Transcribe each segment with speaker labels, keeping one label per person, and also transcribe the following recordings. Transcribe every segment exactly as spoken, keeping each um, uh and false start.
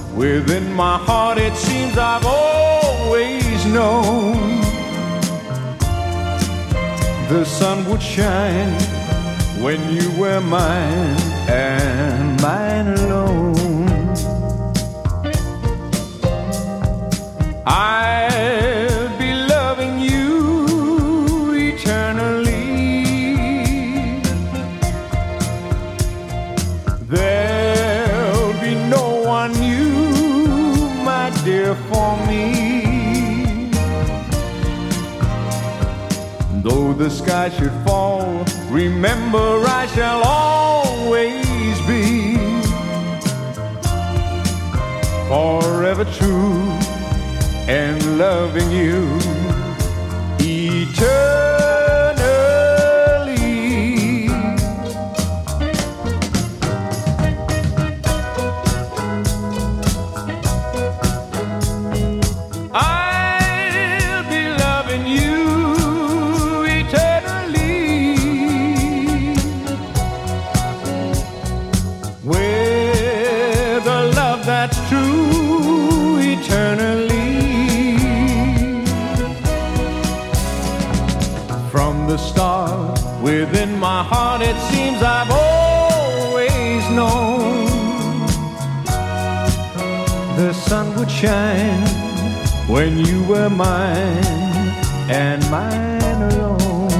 Speaker 1: Within my heart it seems I've always known the sun would shine when you were mine and mine alone. I'll be loving you eternally. There'll be no one new, my dear, for me. Though the sky should fall, remember I shall always be forever true and loving you eternally. I'll be loving you with a love that's true eternally. From the start, within my heart it seems I've always known the sun would shine when you were mine and mine alone.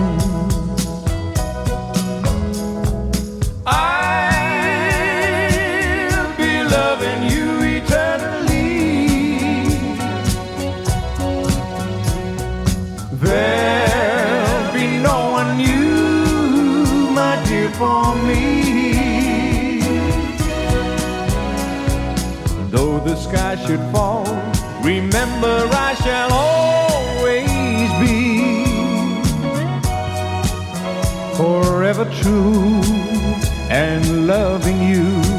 Speaker 1: Loving you eternally. There'll be no one new, my dear, for me. Though the sky should fall, remember I shall always be forever true and loving you